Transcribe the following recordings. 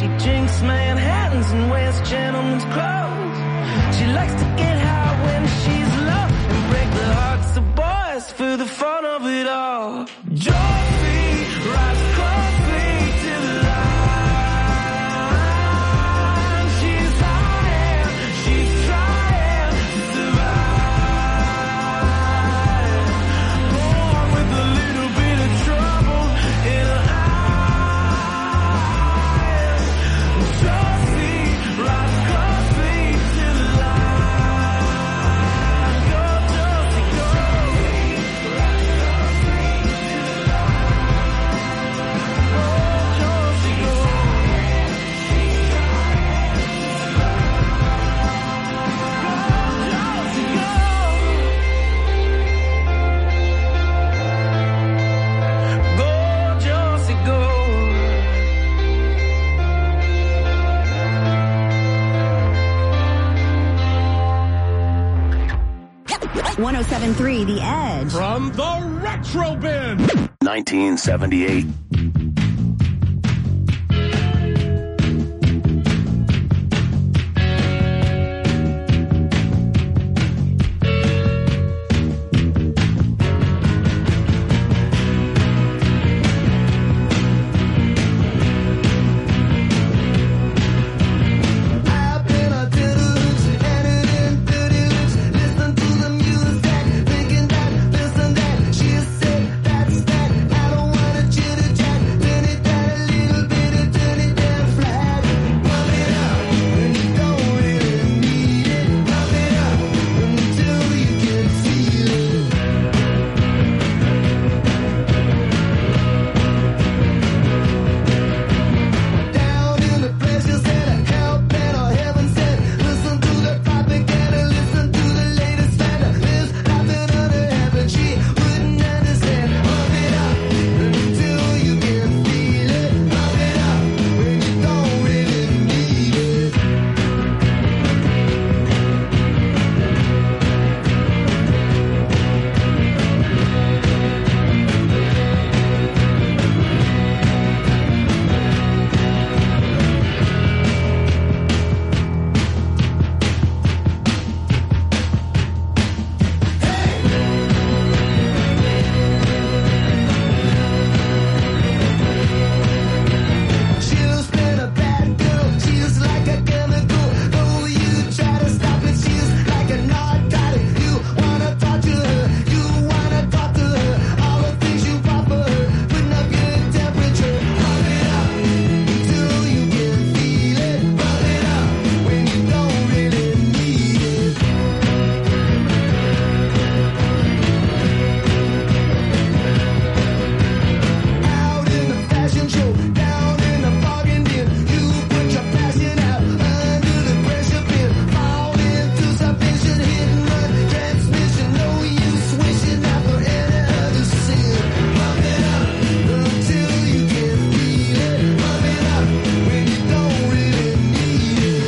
She drinks Manhattans and wears gentleman's clothes. She likes to get high when she's low and break the hearts of boys for the fun of it all. Josie rides closely to the line. She's high and she's trying to survive. Born with a little bit of trouble in her eyes. Josie rides closely to the line. Go, Josie, go. Rides closely to the line. Go, Josie, go. Go, Josie, go. 107.3 The Edge. From the Retro Bin. 1978. I've been a diddles, and it in diddles. Listen to the music, thinking that, this and that. She said, that's that. I don't wanna chitter chat. Turn it down a little bit and turn it down flat. Pump it up when you don't really need it. Pump it up until you can feel it. Down in the pleasure center, hell bent or heaven sent. Listen to the propaganda, listen to the latest slander. There's nothing under heaven she wouldn't understand. Pump it up until you can feel it. Pump it up when you don't really need it. She's been a bad girl, she's like a chemical. Though you try to stop it, she's like a narcotic. You wanna talk to her, you wanna talk to her. All the things you want for her, putting up your temperature. Pump it up until you can feel it. Pump it up when you don't really need it. Out in the fashion show, down in the bargain bin, you put your passion out under the pressure pin. Fall into submission, hitting the transmission. No use wishing out for any other sin. Pump it up until you can feel it. Pump it up when you don't really need it.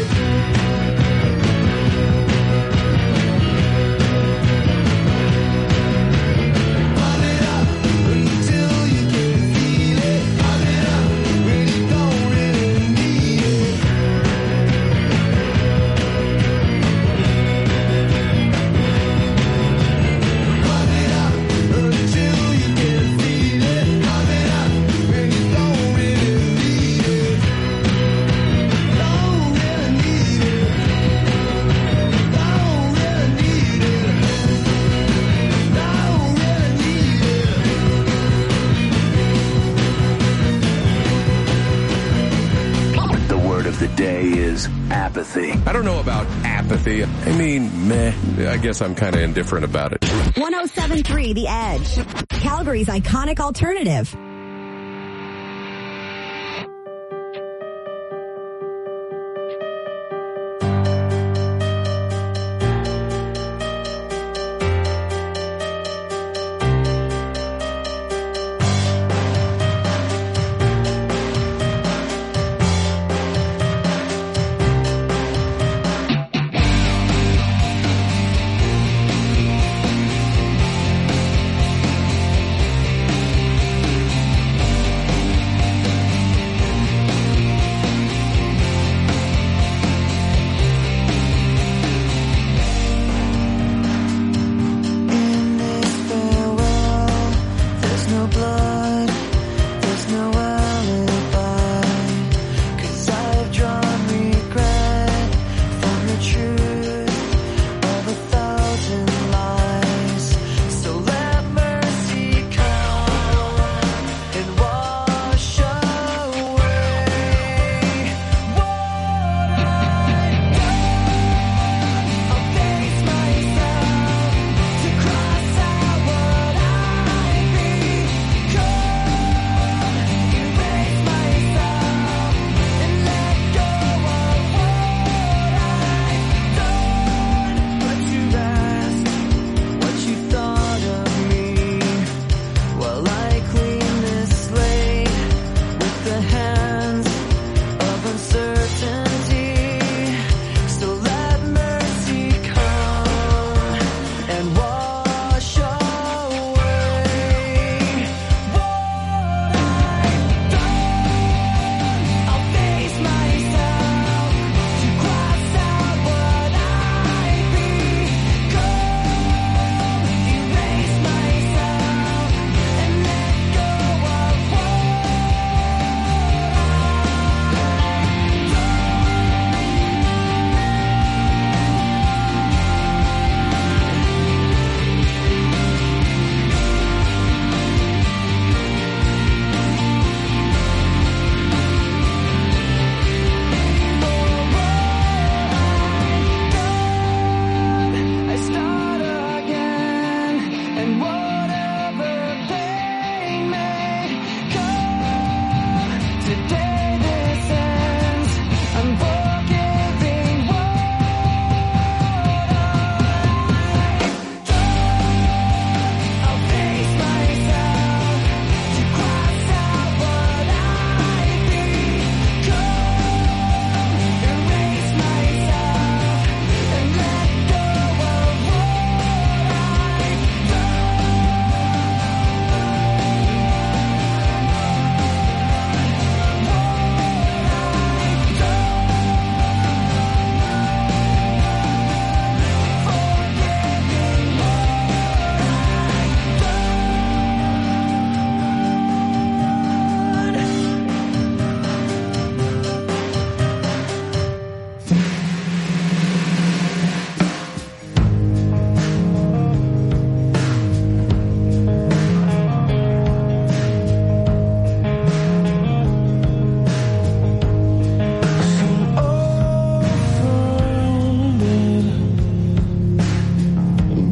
Pump it up until you can feel it. Pump it up when you don't really need it. Pump it up until you can feel it. Pump it up when you don't really need it. Don't really need it. Don't really need it. Don't really need it. The word of the day is apathy. I don't know about apathy. I mean, meh. I guess I'm kind of indifferent about it. 107.3 The Edge. Calgary's iconic alternative.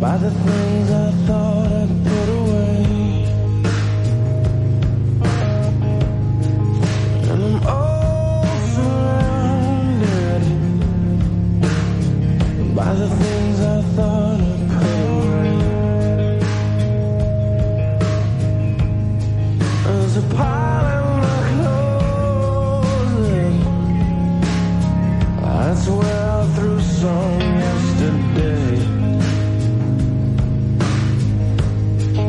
by the things I thought I'd put away. And I'm all surrounded by the things I thought I'd put away. There's a pile in my closet. That's where I threw some yesterday.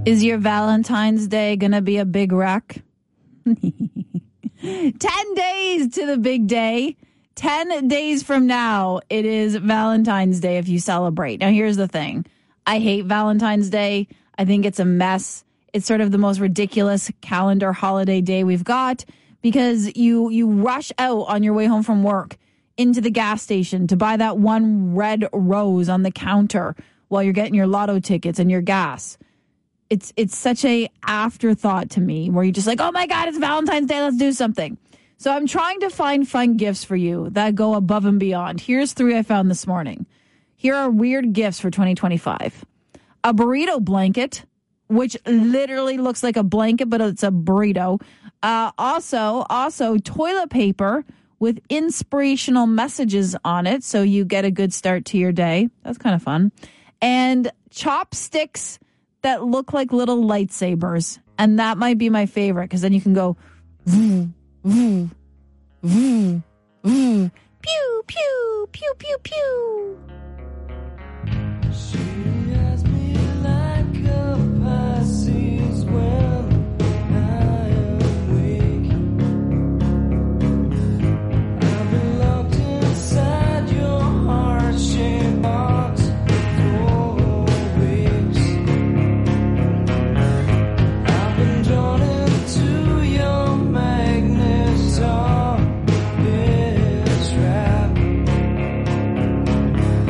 Is your Valentine's Day going to be a big wreck? 10 days to the big day. 10 days from now, it is Valentine's Day if you celebrate. Now, here's the thing. I hate Valentine's Day. I think it's a mess. It's sort of the most ridiculous calendar holiday day we've got because you rush out on your way home from work into the gas station to buy that one red rose on the counter while you're getting your lotto tickets and your gas. It's such a afterthought to me where you're just like, oh my God, it's Valentine's Day. Let's do something. So I'm trying to find fun gifts for you that go above and beyond. Here's 3 I found this morning. Here are weird gifts for 2025. A burrito blanket, which literally looks like a blanket, but it's a burrito. Also toilet paper with inspirational messages on it, so you get a good start to your day. That's kind of fun. And chopsticks that look like little lightsabers. And that might be my favorite, because then you can go, vroom, vroom, vroom, vroom, pew, pew, pew, pew, pew. She has me like a Pisces when I am weak. I've been locked inside your heart-shaped box for weeks. I've been drawn into your magnet trap.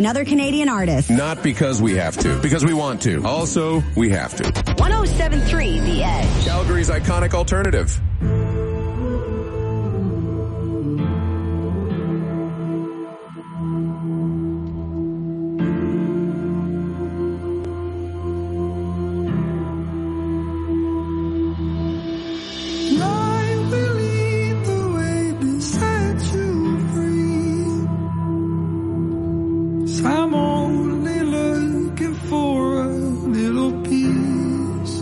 another Canadian artist. Not because we have to, because we want to. Also, we have to. 107.3 The Edge. Calgary's iconic alternative. I'm only looking for a little peace.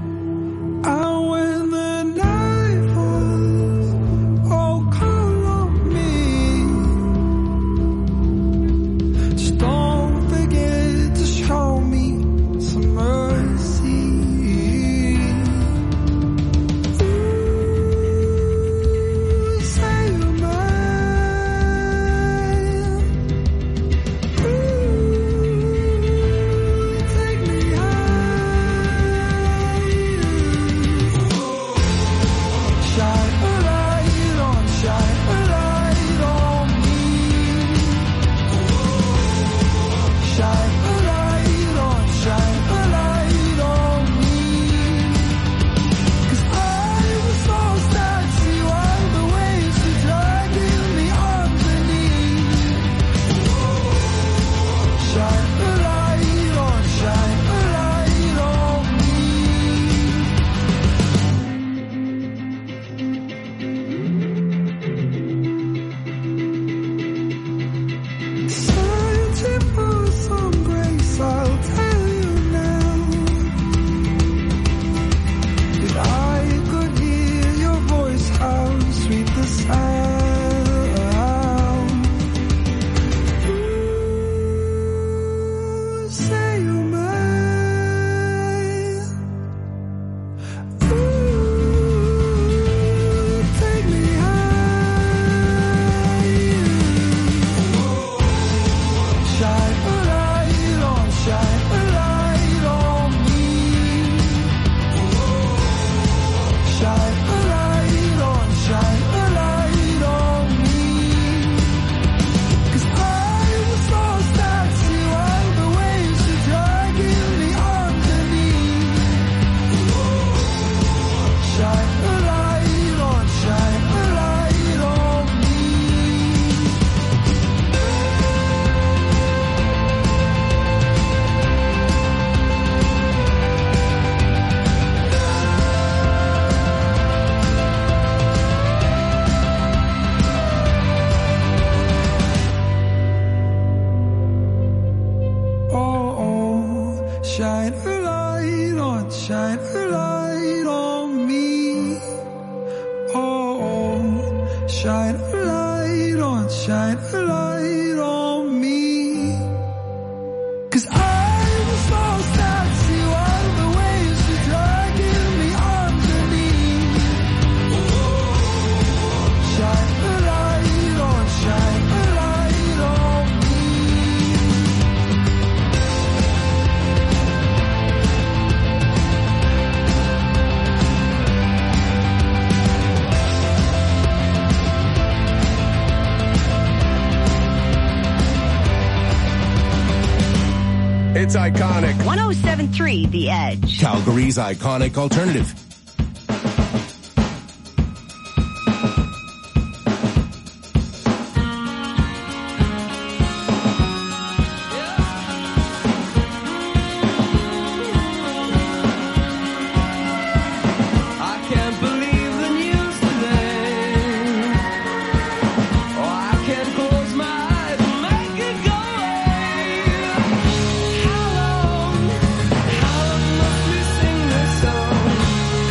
When the night falls, oh, call on me. Just don't forget to show me some mercy. Ooh, say you're mine. Take me high. Shine a light on, shine a light on me. Shine a light on, shine a light on me. 'Cause I was lost at sea while the waves were dragging me underneath. Shine a light on, shine a light on me. Searching for some grace, I'll tell you now. If I could hear your voice, how sweet the sound. Ooh, say you're mine. Ooh, take me high. Shine a light on, shine a light on me. Shine a light on, shine a light on me. 'Cause I was lost at sea while the waves were dragging me underneath. Shine a light on, shine a light on me. Oh, shine a light on, shine a light on me. Oh, shine a light on, shine a light on me. 'Cause I was lost at sea while the waves were dragging me underneath. Shine a light on, shine a light on me. It's iconic. 107.3 The Edge. Calgary's iconic alternative. I can't believe the news today. Oh, I can't close my eyes and make it go away. How long must we sing this song?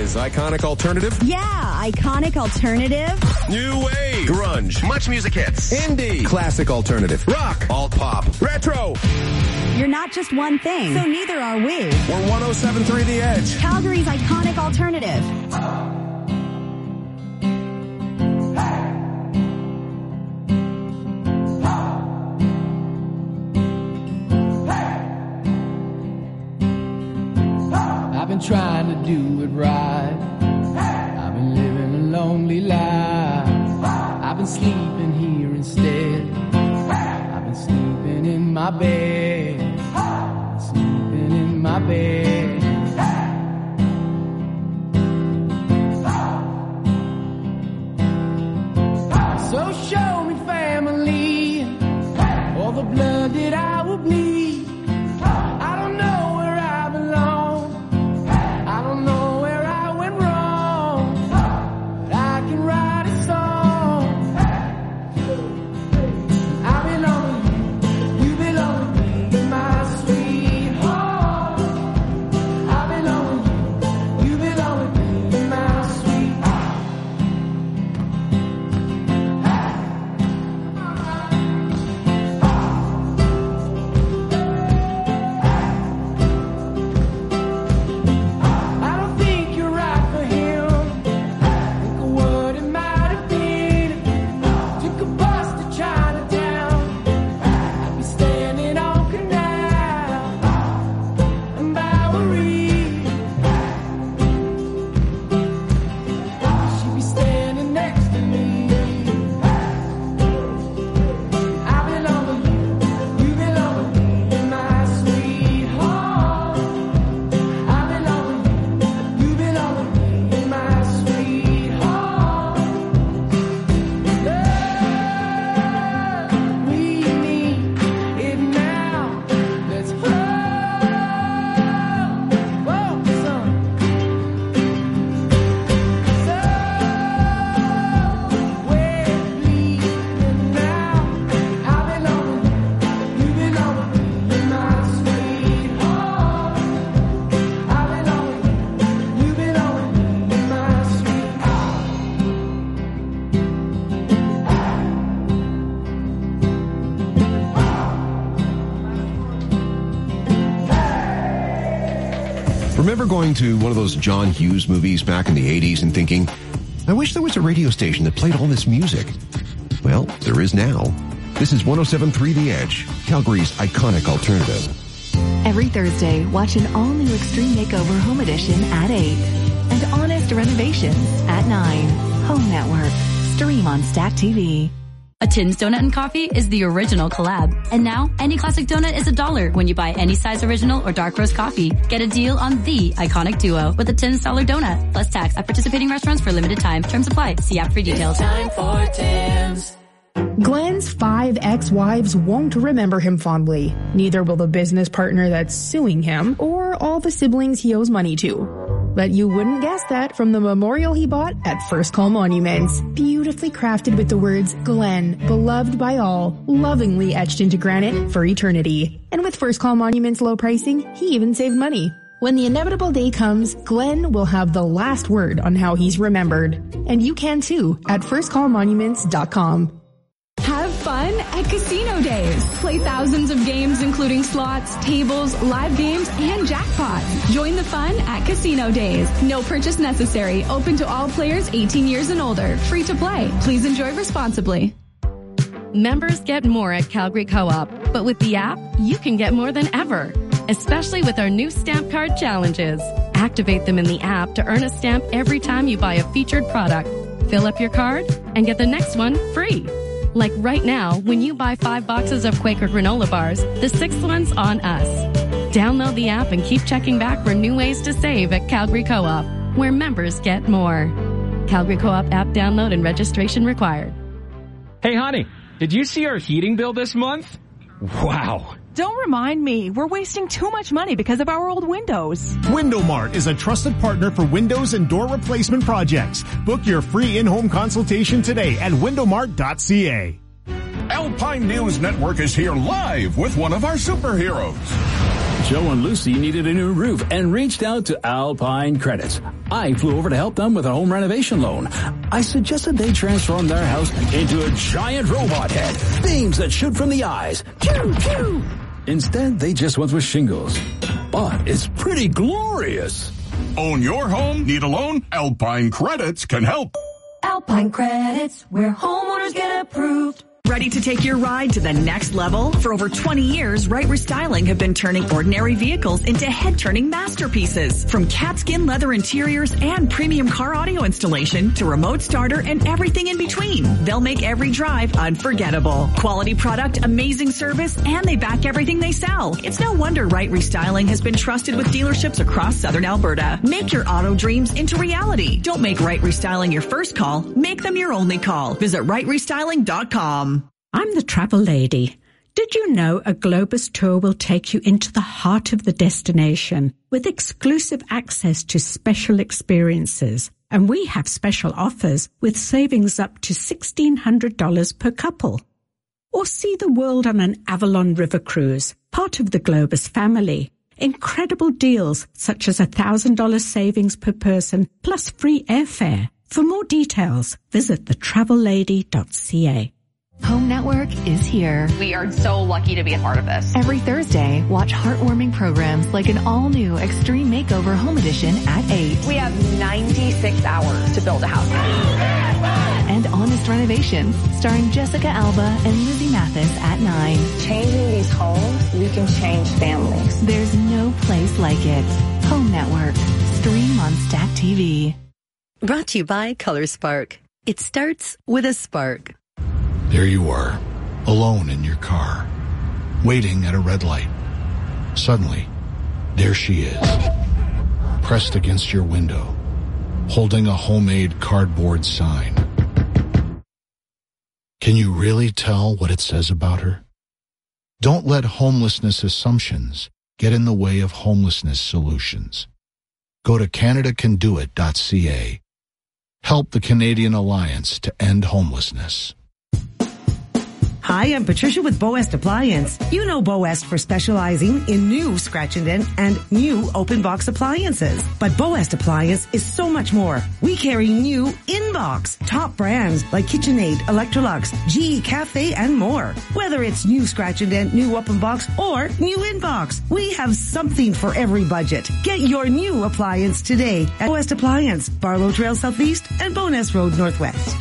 is iconic alternative. Yeah, iconic alternative. New wave. Grunge. Much music hits. Indie. Classic alternative. Rock. Alt pop. Retro. You're not just one thing, so neither are we. We're 107.3 The Edge. Calgary's iconic alternative. I've been trying to do it right. I've been living a lonely life. I've been sleeping here instead. I've been sleeping in my bed. Sleeping in my bed. So show me family, all the blood that I will bleed. I don't know where I belong. I don't know where I went wrong. But I can write a song. I belong to you. You belong to me, my sweetheart. I belong to you. You belong to me, my sweetheart. I don't think you're right for him. Think of what it might have been. Took a bus to Chinatown. I'd be standing on Canal and Bowery. She'd be standing next to me. I belong to you. You belong to me, my sweetheart. I belong to you. You belong to me, my sweetheart. Love, we need it now. Let's hold son. We're bleeding now. I belong to you. You belong to me, my sweetheart. I belong to you. You belong to me, my sweetheart. Remember going to one of those John Hughes movies back in the 80s and thinking, I wish there was a radio station that played all this music. Well, there is now. This is 107.3 The Edge, Calgary's iconic alternative. Every Thursday, watch an all-new Extreme Makeover Home Edition at 8 and Honest Renovations at 9. Home Network. Stream on Stack TV. A Tin's Donut and Coffee is the original collab. And now, any classic donut is $1 when you buy any size original or dark roast coffee. Get a deal on the iconic duo with a Tin's $1 donut, plus tax at participating restaurants for limited time. Terms apply. See app for details. Time for Tim's. Glenn's 5 ex-wives won't remember him fondly. Neither will the business partner that's suing him or all the siblings he owes money to. But you wouldn't guess that from the memorial he bought at First Call Monuments. Beautifully crafted with the words, Glenn, beloved by all, lovingly etched into granite for eternity. And with First Call Monuments' low pricing, he even saved money. When the inevitable day comes, Glenn will have the last word on how he's remembered. And you can too at firstcallmonuments.com. Have fun at Casino Days. Play thousands of games including slots, tables, live games, and jackpots. Join the fun at Casino Days. No purchase necessary. Open to all players 18 years and older. Free to play. Please enjoy responsibly. Members get more at Calgary Co-op, but with the app, you can get more than ever, especially with our new stamp card challenges. Activate them in the app to earn a stamp every time you buy a featured product. Fill up your card and get the next one free. Like right now, when you buy 5 boxes of Quaker granola bars, the 6th one's on us. Download the app and keep checking back for new ways to save at Calgary Co-op, where members get more. Calgary Co-op app download and registration required. Hey, honey, did you see our heating bill this month? Wow. Don't remind me. We're wasting too much money because of our old windows. WindowMart is a trusted partner for windows and door replacement projects. Book your free in-home consultation today at windowmart.ca. Alpine News Network is here live with one of our superheroes. Joe and Lucy needed a new roof and reached out to Alpine Credits. I flew over to help them with a home renovation loan. I suggested they transform their house into a giant robot head, beams that shoot from the eyes. Pew, pew. Instead, they just went with shingles. But it's pretty glorious. Own your home? Need a loan? Alpine Credits can help. Alpine Credits, where homeowners get approved. Ready to take your ride to the next level? For over 20 years, Right Restyling have been turning ordinary vehicles into head-turning masterpieces. From catskin leather interiors and premium car audio installation to remote starter and everything in between, they'll make every drive unforgettable. Quality product, amazing service, and they back everything they sell. It's no wonder Right Restyling has been trusted with dealerships across southern Alberta. Make your auto dreams into reality. Don't make Right Restyling your first call. Make them your only call. Visit rightrestyling.com. I'm the travel lady. Did you know a Globus tour will take you into the heart of the destination with exclusive access to special experiences? And we have special offers with savings up to $1,600 per couple. Or see the world on an Avalon River cruise, part of the Globus family. Incredible deals such as $1,000 savings per person plus free airfare. For more details, visit thetravellady.ca. Home Network is here. We are so lucky to be a part of this. Every Thursday, watch heartwarming programs like an all-new Extreme Makeover Home Edition at 8. We have 96 hours to build a house. And Honest Renovations, starring Jessica Alba and Lizzie Mathis at 9. Changing these homes, we can change families. There's no place like it. Home Network. Stream on Stack TV. Brought to you by Color Spark. It starts with a spark. There you are, alone in your car, waiting at a red light. Suddenly, there she is, pressed against your window, holding a homemade cardboard sign. Can you really tell what it says about her? Don't let homelessness assumptions get in the way of homelessness solutions. Go to CanadaCanDoIt.ca. Help the Canadian Alliance to end homelessness. Hi, I'm Patricia with Boest Appliance. You know Boest for specializing in new scratch and dent and new open box appliances. But Boest Appliance is so much more. We carry new in-box top brands like KitchenAid, Electrolux, GE Cafe, and more. Whether it's new scratch and dent, new open box, or new in-box, we have something for every budget. Get your new appliance today at Boest Appliance, Barlow Trail Southeast and Bowness Road Northwest.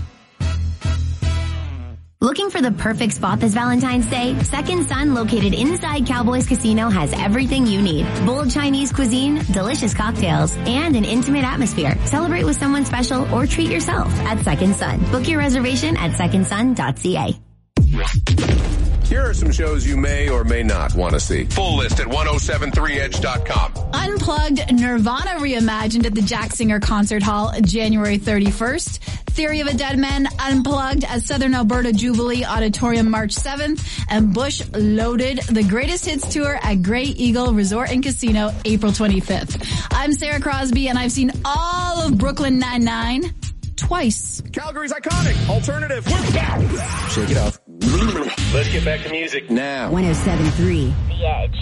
Looking for the perfect spot this Valentine's Day? Second Sun, located inside Cowboys Casino, has everything you need. Bold Chinese cuisine, delicious cocktails, and an intimate atmosphere. Celebrate with someone special or treat yourself at Second Sun. Book your reservation at secondsun.ca. Here are some shows you may or may not want to see. Full list at 1073edge.com. Unplugged, Nirvana reimagined at the Jack Singer Concert Hall January 31st. Theory of a Dead Man Unplugged at Southern Alberta Jubilee Auditorium March 7th. And Bush Loaded, the Greatest Hits Tour at Grey Eagle Resort and Casino April 25th. I'm Sarah Crosby and I've seen all of Brooklyn Nine-Nine twice. Calgary's iconic alternative. We're back. Shake it off. Let's get back to music now. 107.3 The Edge.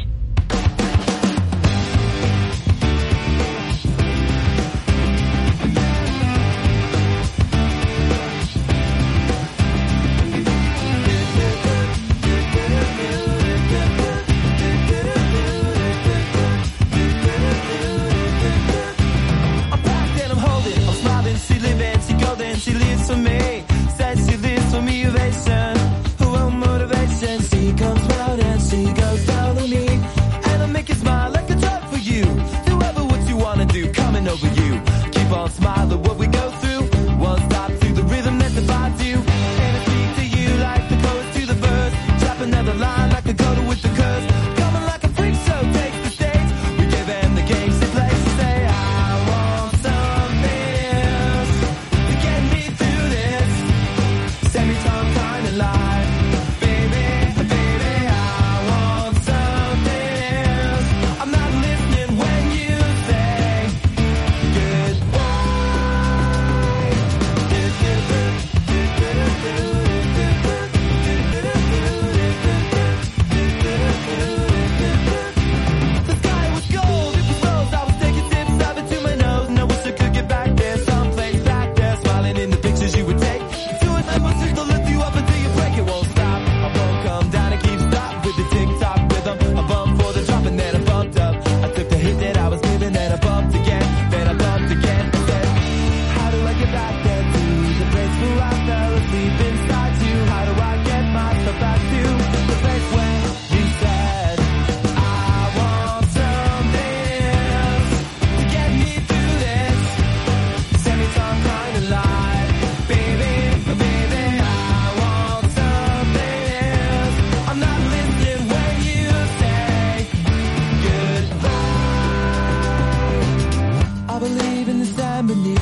She lives for me, says she lives for me, ovation. Her own motivation, she comes round and she goes down on me. And I make you smile like a drug for you. Do ever what you wanna do, coming over you. Keep on smiling what we go through. One stop through the rhythm that divides you. And I speak to you like the chorus to the verse. Drop another line like a coda with the curse. Coming like a freak show takes the stage. We give them the games to play. She say, I want something else to get me through this.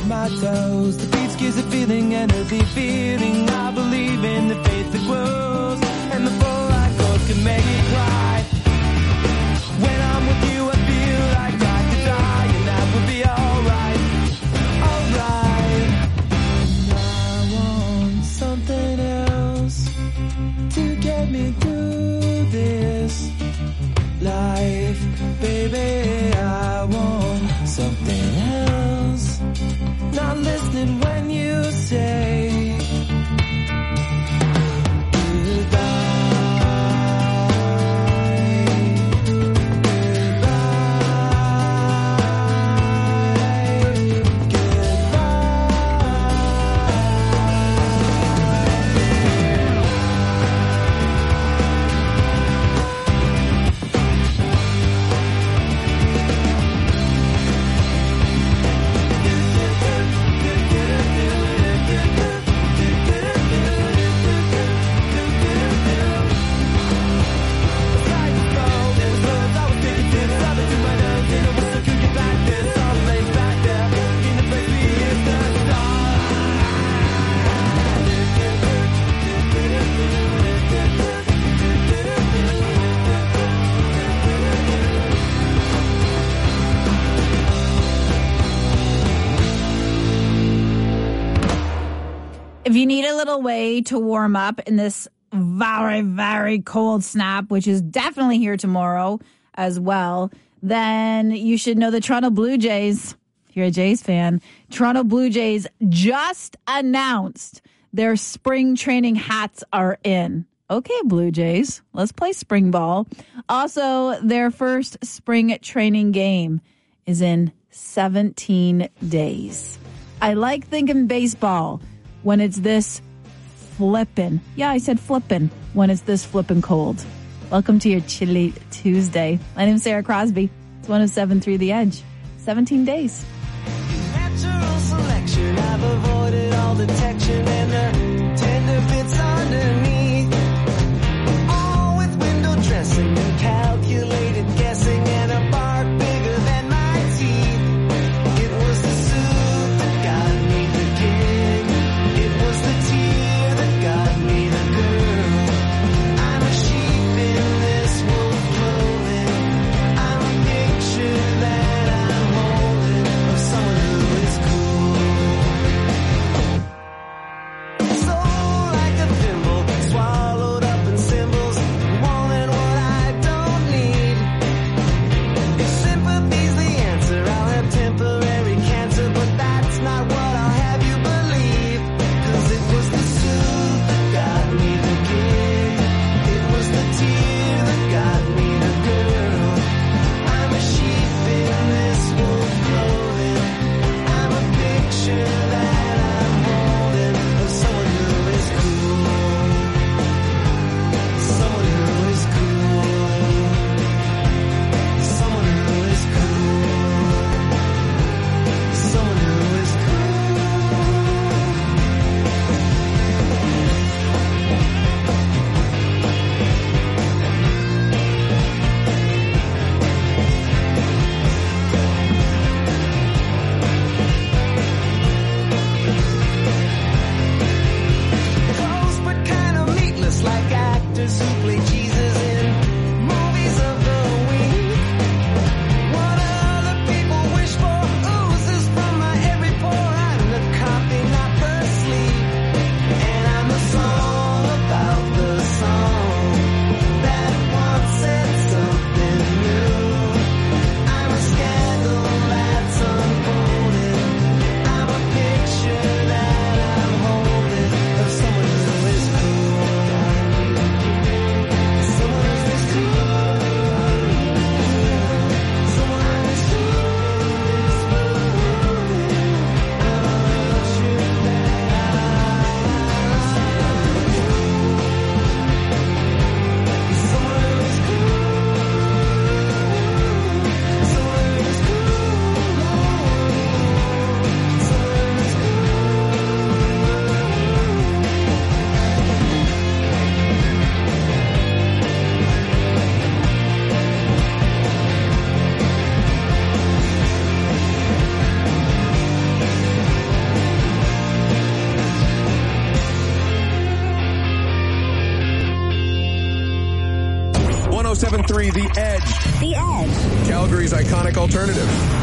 my toes. The beats gives a feeling, energy feeling. I believe in the faith that grows, and the full light goes can make me cry. When I'm with you, I feel like I could die, and that would be alright, alright. I want something else to get me through this life, baby. I want something else. Not listening when you say if you need a little way to warm up in this very, very cold snap, which is definitely here tomorrow as well, then you should know the Toronto Blue Jays. If you're a Jays fan, Toronto Blue Jays just announced their spring training hats are in. Okay, Blue Jays, let's play spring ball. Also, their first spring training game is in 17 days. I like thinking baseball when it's this flippin'. Yeah, I said flippin' when it's this flippin' cold. Welcome to your chilly Tuesday. My name's Sarah Crosby. It's 107.3 The Edge. 17 days. Natural selection. I've avoided all detection and the tender bits underneath. All with window dressing and calculated guessing and a bark bigger than my teeth. It was the suit that got me the gig. It was the tear that got me the girl. I'm a sheep in this wolf clothing. I'm a picture that I'm holding of someone who is cool. So like a 107.3 The Edge. The Edge. Calgary's iconic alternative.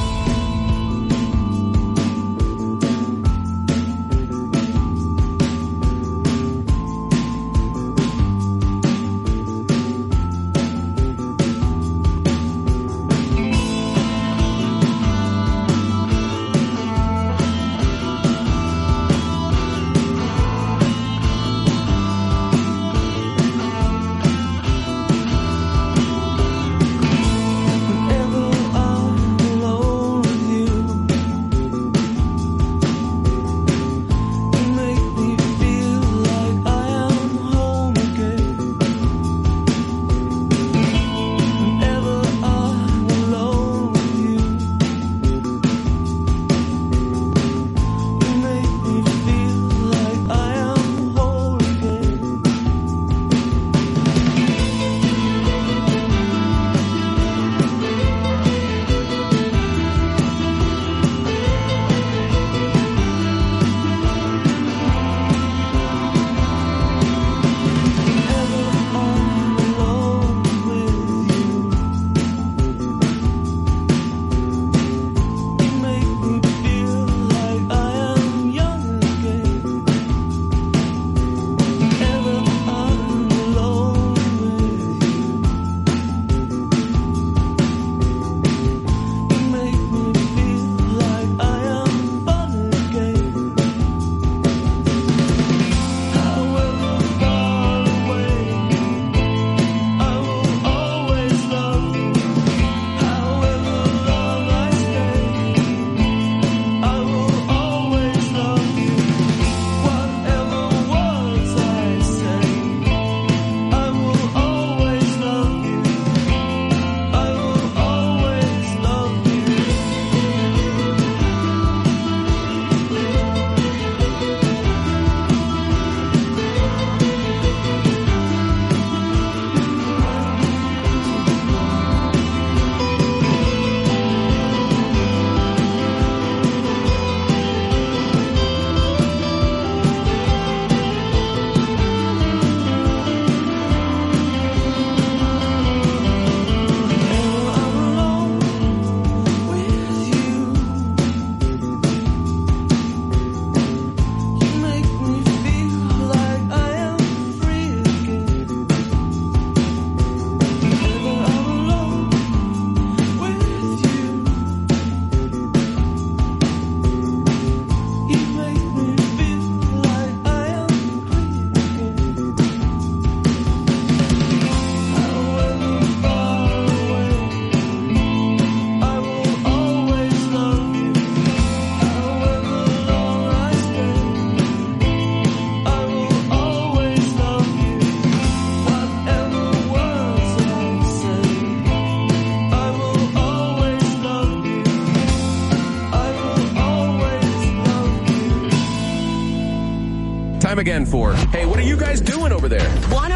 Time again for, hey, what are you guys doing over there?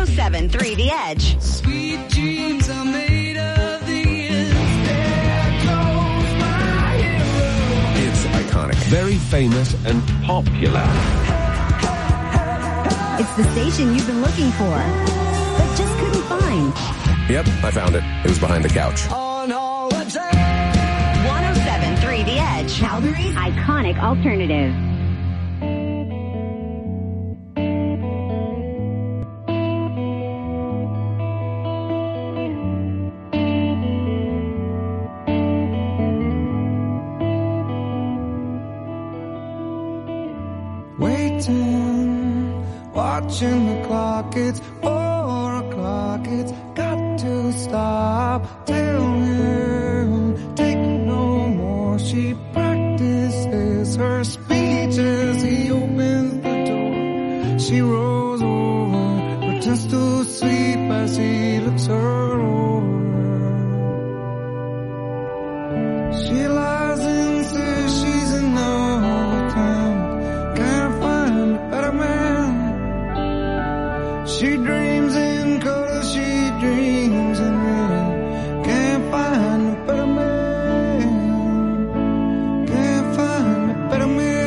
107.3 The Edge. Sweet dreams are made of these. There goes my hero. It's iconic. Very famous and popular. It's the station you've been looking for, but just couldn't find. Yep, I found it. It was behind the couch. On holiday. 107.3 The Edge. Calgary's iconic alternative. Watching the clock, it's 4 o'clock, it's got to stop. Tell him, take no more. She practices her speech as he opens the door. She rolls over, pretends to sleep as he looks her over. She lies and says she's in love with him. Can't find a better man. She dreams in color, she dreams in red. Can't find a better man. Can't find a better man.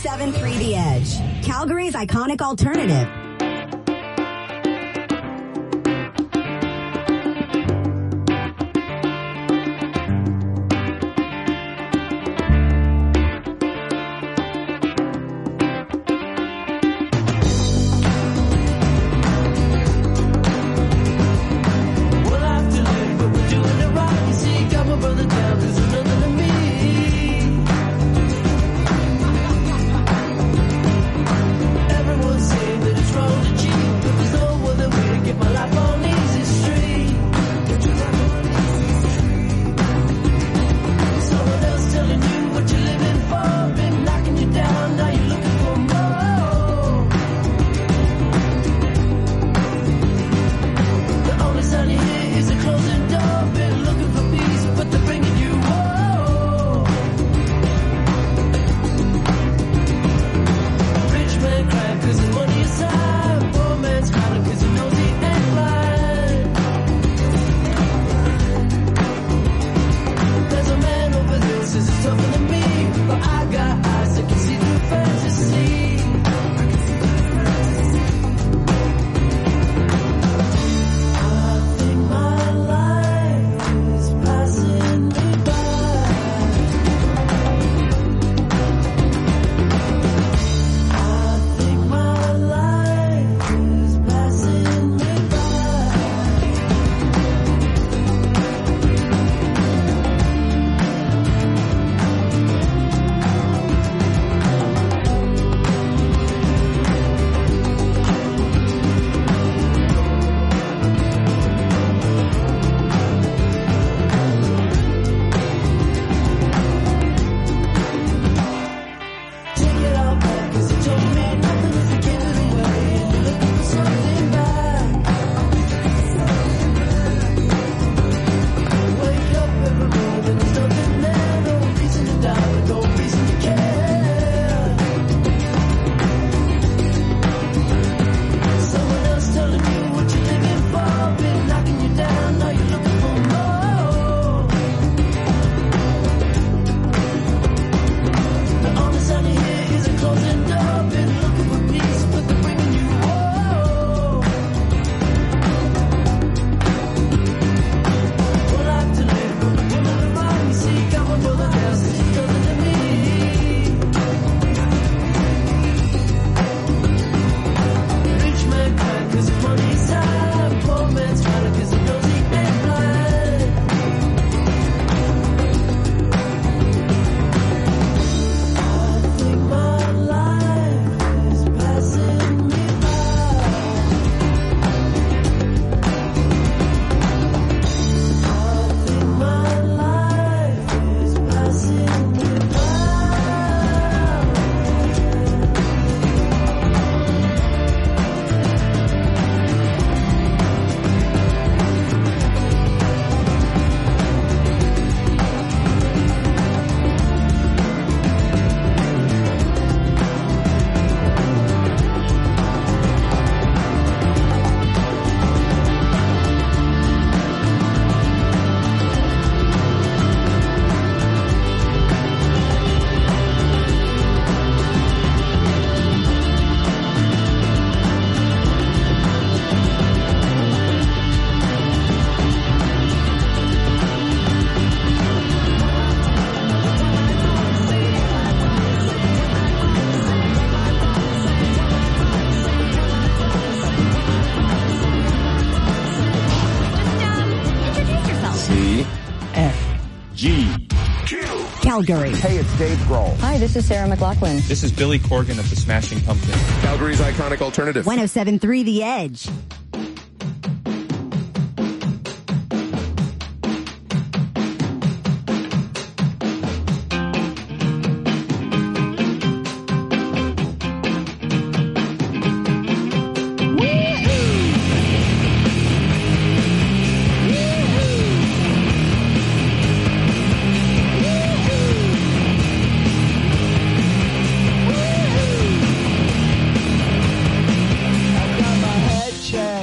107.3 The Edge, Calgary's iconic alternative. Calgary. Hey, it's Dave Grohl. Hi, this is Sarah McLachlan. This is Billy Corgan of the Smashing Pumpkins. Calgary's iconic alternative. 107.3 The Edge. Check.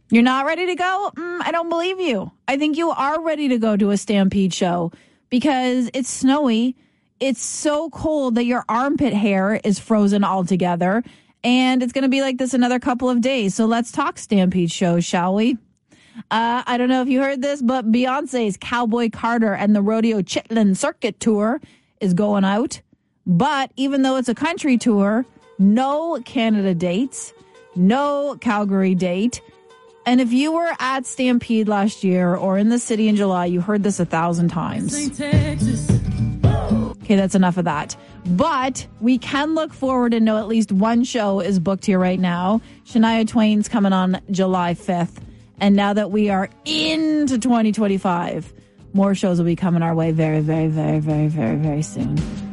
You're not ready to go? I don't believe you. I think you are ready to go to a Stampede show because it's snowy. It's so cold that your armpit hair is frozen altogether. And it's going to be like this another couple of days. So let's talk Stampede shows, shall we? I don't know if you heard this, but Beyonce's Cowboy Carter and the Rodeo Chitlin Circuit Tour is going out. But even though it's a country tour, no Canada dates, no Calgary date. And if you were at Stampede last year or in the city in July, you heard this 1,000 times. Okay, that's enough of that. But we can look forward and know at least one show is booked here right now. Shania Twain's coming on July 5th. And now that we are into 2025, more shows will be coming our way very, very, very, very, very, very soon.